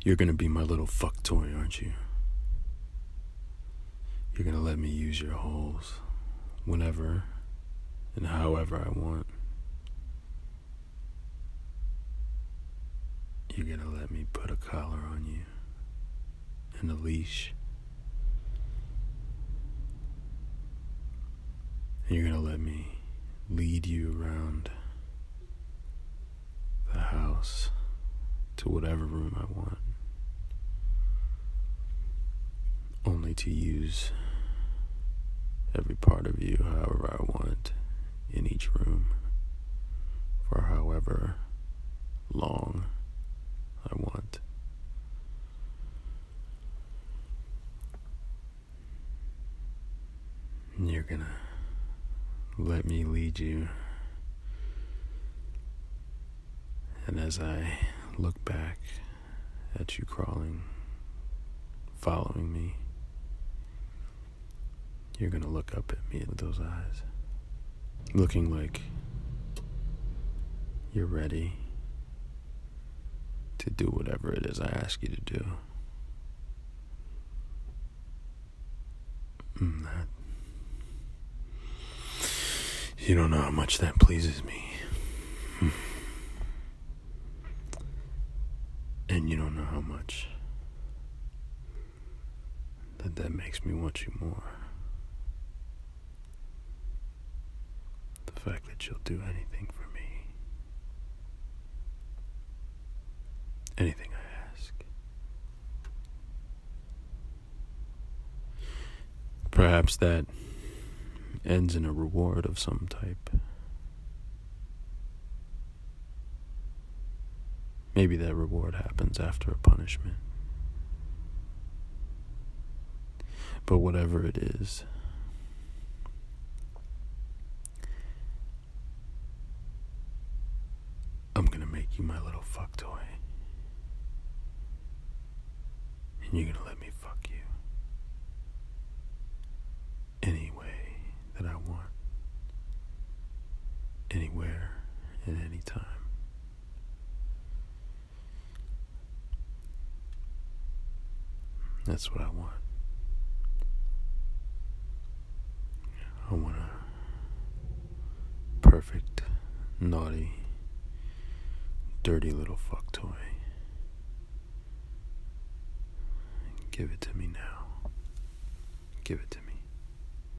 You're gonna be my little fuck toy, aren't you? You're gonna let me use your holes whenever and however I want. You're gonna let me put a collar on you and a leash. And you're gonna let me lead you around the house to whatever room I want. Only to use every part of you however I want in each room for however long I want. And you're gonna let me lead you. And as I look back at you crawling, following me, you're gonna look up at me with those eyes, looking like you're ready to do whatever it is I ask you to do. That, you don't know how much that pleases me. And you don't know how much that makes me want you more. The fact that you'll do anything for me. Anything I ask. Perhaps that ends in a reward of some type. Maybe that reward happens after a punishment. But whatever it is, I'm gonna make you my little fuck toy. And you're gonna let me fuck you any way that I want. Anywhere, at any time. That's what I want. I want a perfect, naughty, dirty little fuck toy. Give it to me now. Give it to me.